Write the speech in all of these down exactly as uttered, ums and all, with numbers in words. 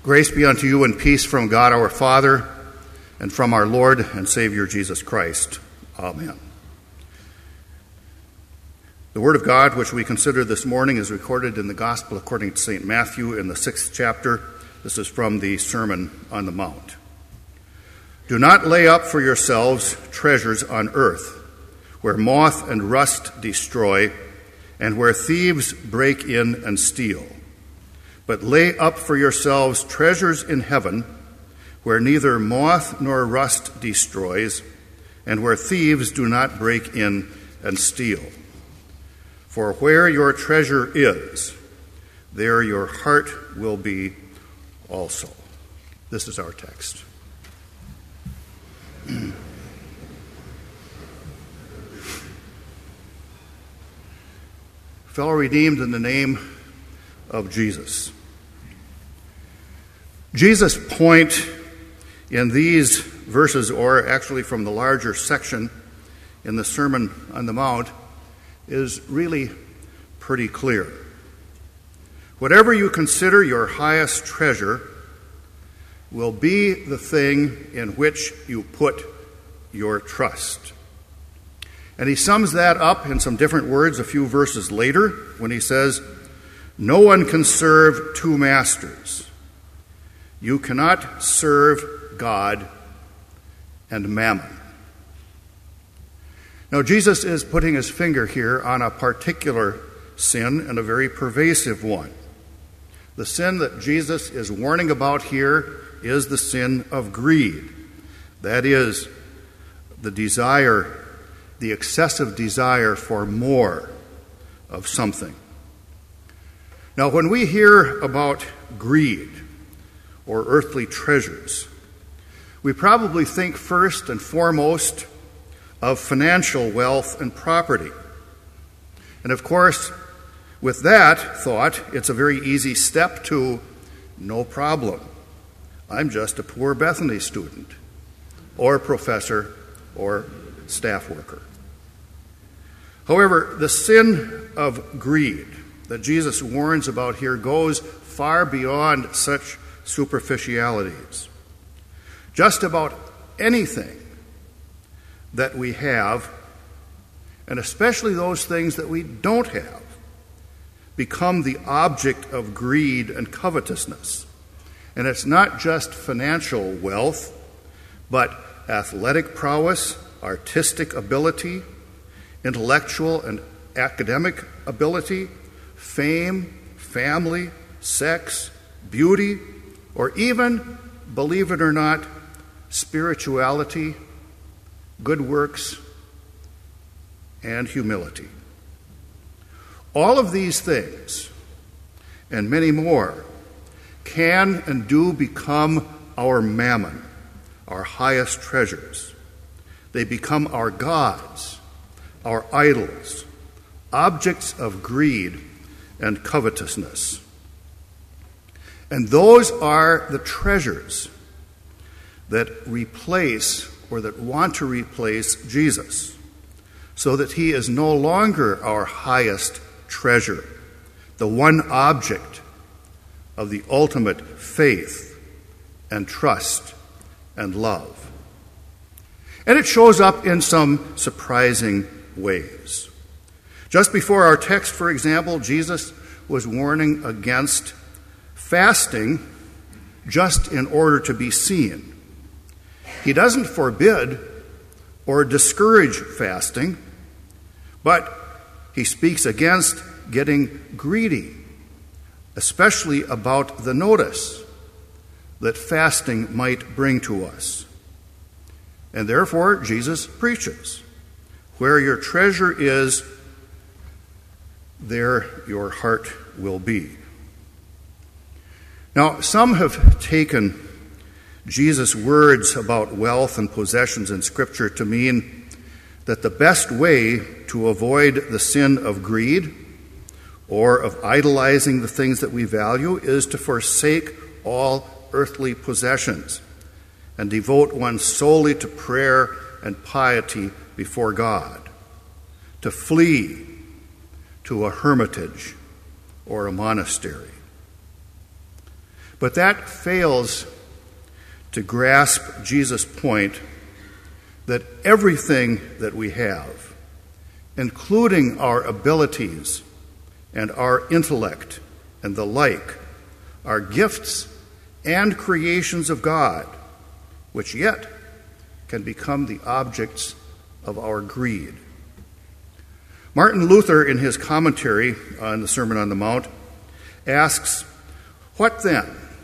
Grace be unto you and peace from God our Father and from our Lord and Savior Jesus Christ. Amen. The Word of God, which we consider this morning, is recorded in the Gospel according to Saint Matthew in the sixth chapter. This is from the Sermon on the Mount. Do not lay up for yourselves treasures on earth, where moth and rust destroy, and where thieves break in and steal. But lay up for yourselves treasures in heaven, where neither moth nor rust destroys, and where thieves do not break in and steal. For where your treasure is, there your heart will be also. This is our text. Fellow redeemed in the name of Jesus. Jesus' point in these verses, or actually from the larger section in the Sermon on the Mount, is really pretty clear. Whatever you consider your highest treasure will be the thing in which you put your trust. And he sums that up in some different words a few verses later when he says, no one can serve two masters. You cannot serve God and mammon. Now, Jesus is putting his finger here on a particular sin, and a very pervasive one. The sin that Jesus is warning about here is the sin of greed. That is, the desire, the excessive desire for more of something. Now, when we hear about greed or earthly treasures, we probably think first and foremost of financial wealth and property. And of course, with that thought, it's a very easy step to no problem. I'm just a poor Bethany student, or professor, or staff worker. However, the sin of greed that Jesus warns about here goes far beyond such superficialities. Just about anything that we have, and especially those things that we don't have, become the object of greed and covetousness. And it's not just financial wealth, but athletic prowess, artistic ability, intellectual and academic ability, fame, family, sex, beauty, or even, believe it or not, spirituality, good works, and humility. All of these things, and many more, can and do become our mammon, our highest treasures. They become our gods, our idols, objects of greed and covetousness. And those are the treasures that replace, or that want to replace, Jesus, so that he is no longer our highest treasure, the one object of the ultimate faith and trust and love. And it shows up in some surprising ways. Just before our text, for example, Jesus was warning against fasting just in order to be seen. He doesn't forbid or discourage fasting, but he speaks against getting greedy, especially about the notice that fasting might bring to us. And therefore, Jesus preaches, where your treasure is, there your heart will be. Now, some have taken Jesus' words about wealth and possessions in Scripture to mean that the best way to avoid the sin of greed or of idolizing the things that we value is to forsake all earthly possessions and devote one solely to prayer and piety before God, to flee to a hermitage or a monastery. But that fails to grasp Jesus' point that everything that we have, including our abilities and our intellect and the like, are gifts and creations of God, which yet can become the objects of our greed. Martin Luther, in his commentary on the Sermon on the Mount, asks, "What then?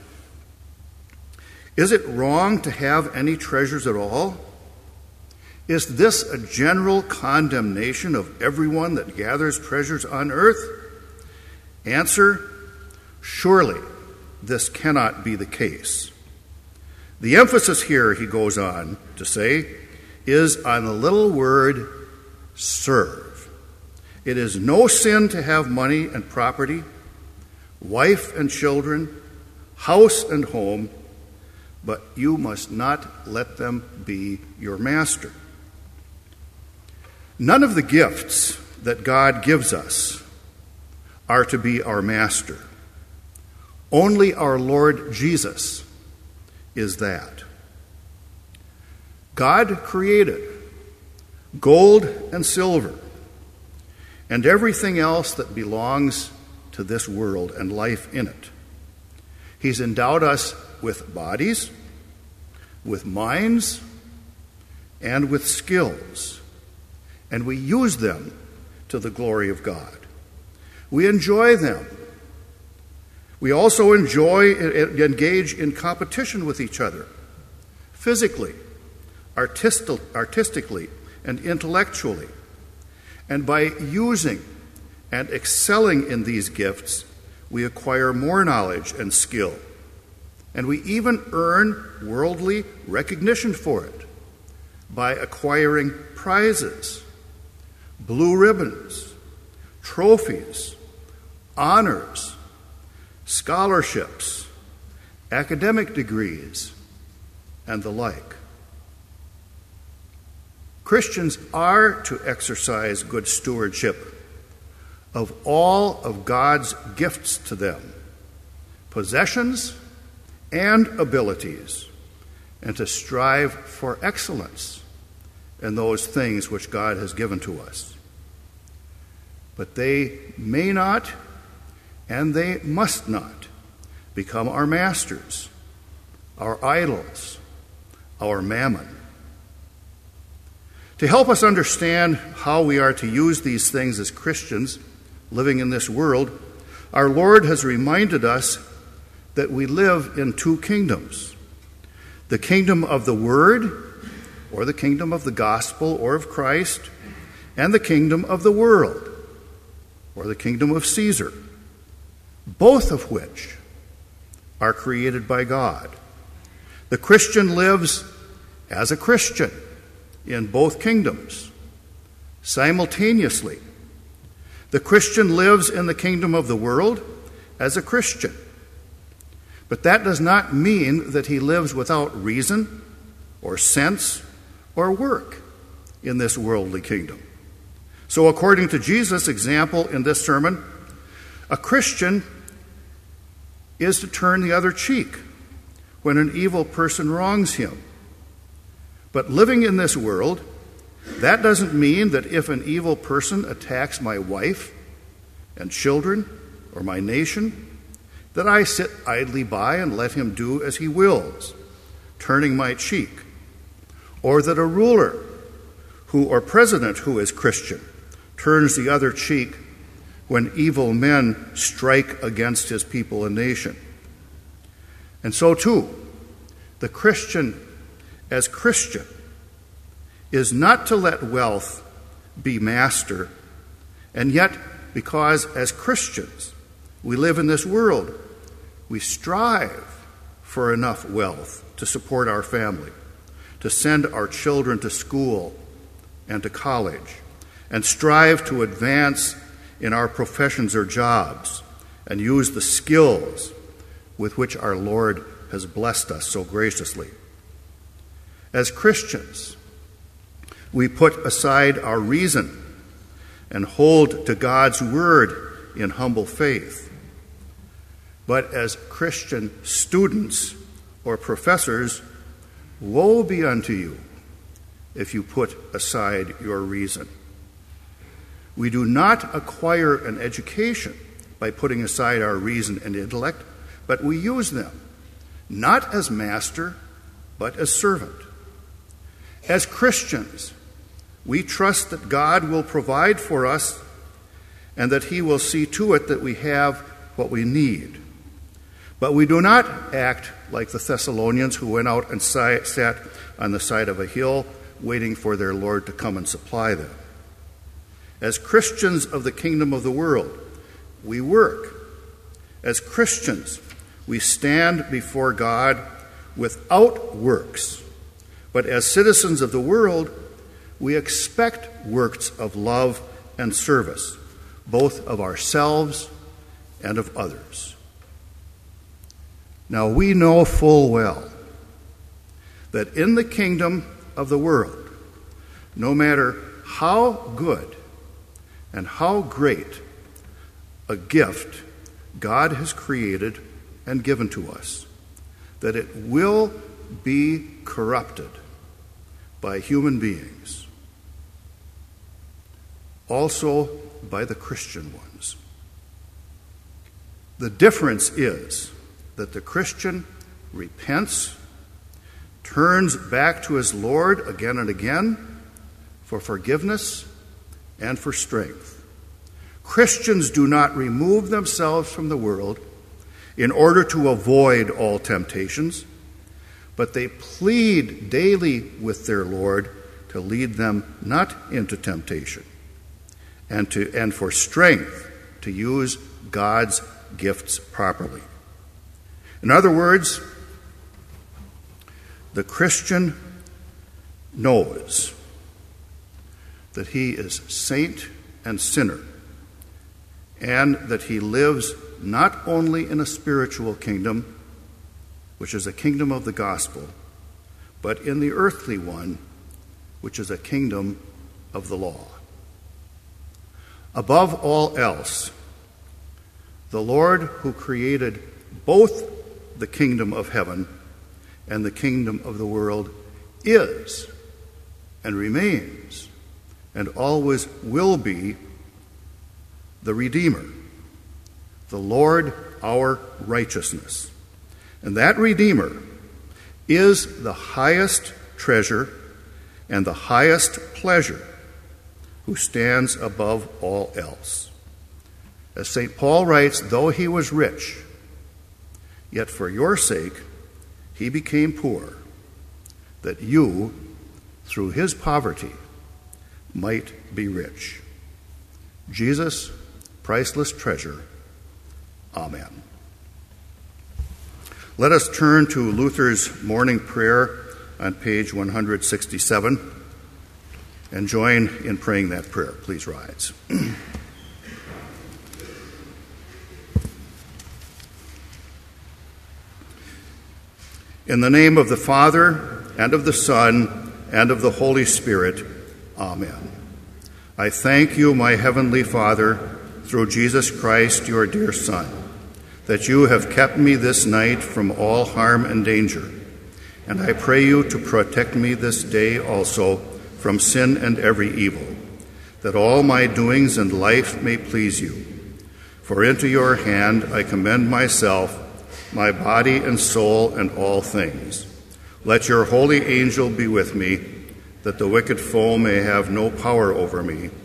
Is it wrong to have any treasures at all? Is this a general condemnation of everyone that gathers treasures on earth?" Answer, surely this cannot be the case. The emphasis here, he goes on to say, is on the little word serve. It is no sin to have money and property, wife and children, house and home, but you must not let them be your master. None of the gifts that God gives us are to be our master. Only our Lord Jesus is that. God created gold and silver and everything else that belongs to this world and life in it. He's endowed us with bodies, with minds, and with skills, and we use them to the glory of God. We enjoy them. We also enjoy, engage in competition with each other, physically, artistically, and intellectually. And by using and excelling in these gifts, we acquire more knowledge and skill. And we even earn worldly recognition for it by acquiring prizes, blue ribbons, trophies, honors, scholarships, academic degrees, and the like. Christians are to exercise good stewardship of all of God's gifts to them, possessions and abilities, and to strive for excellence in those things which God has given to us. But they may not and they must not become our masters, our idols, our mammon. To help us understand how we are to use these things as Christians living in this world, our Lord has reminded us that we live in two kingdoms: the kingdom of the Word, or the kingdom of the gospel or of Christ, and the kingdom of the world, or the kingdom of Caesar, both of which are created by God. The Christian lives as a Christian in both kingdoms simultaneously. The Christian lives in the kingdom of the world as a Christian. But that does not mean that he lives without reason or sense or work in this worldly kingdom. So according to Jesus' example in this sermon, a Christian is to turn the other cheek when an evil person wrongs him. But living in this world, that doesn't mean that if an evil person attacks my wife and children or my nation, that I sit idly by and let him do as he wills, turning my cheek. Or that a ruler who or president who is Christian turns the other cheek when evil men strike against his people and nation. And so too, the Christian as Christian is not to let wealth be master, and yet because as Christians we live in this world, we strive for enough wealth to support our family, to send our children to school and to college, and strive to advance in our professions or jobs, and use the skills with which our Lord has blessed us so graciously. As Christians, we put aside our reason and hold to God's word in humble faith. but as Christian students or professors, woe be unto you if you put aside your reason. We do not acquire an education by putting aside our reason and intellect, but we use them, not as master, but as servant. As Christians, we trust that God will provide for us and that he will see to it that we have what we need. But we do not act like the Thessalonians who went out and sat on the side of a hill waiting for their Lord to come and supply them. As Christians of the kingdom of the world, we work. As Christians, we stand before God without works. But as citizens of the world, we expect works of love and service, both of ourselves and of others. Now we know full well that in the kingdom of the world, no matter how good and how great a gift God has created and given to us, that it will be corrupted by human beings, also by the Christian ones. The difference is that the Christian repents, turns back to his Lord again and again for forgiveness and for strength. Christians do not remove themselves from the world in order to avoid all temptations, but they plead daily with their Lord to lead them not into temptation and to and for strength to use God's gifts properly. In other words, the Christian knows that he is saint and sinner, and that he lives not only in a spiritual kingdom, which is a kingdom of the gospel, but in the earthly one, which is a kingdom of the law. Above all else, the Lord who created both the kingdom of heaven and the kingdom of the world is and remains and always will be the Redeemer, the Lord our righteousness. And that Redeemer is the highest treasure and the highest pleasure, who stands above all else. As Saint Paul writes, though he was rich, yet for your sake he became poor, that you, through his poverty, might be rich. Jesus, priceless treasure. Amen. Let us turn to Luther's morning prayer on page one hundred sixty-seven and join in praying that prayer. Please rise. In the name of the Father, and of the Son, and of the Holy Spirit. Amen. I thank you, my heavenly Father, through Jesus Christ, your dear Son, that you have kept me this night from all harm and danger. And I pray you to protect me this day also from sin and every evil, that all my doings and life may please you. For into your hand I commend myself, my body and soul, and all things. Let your holy angel be with me, that the wicked foe may have no power over me.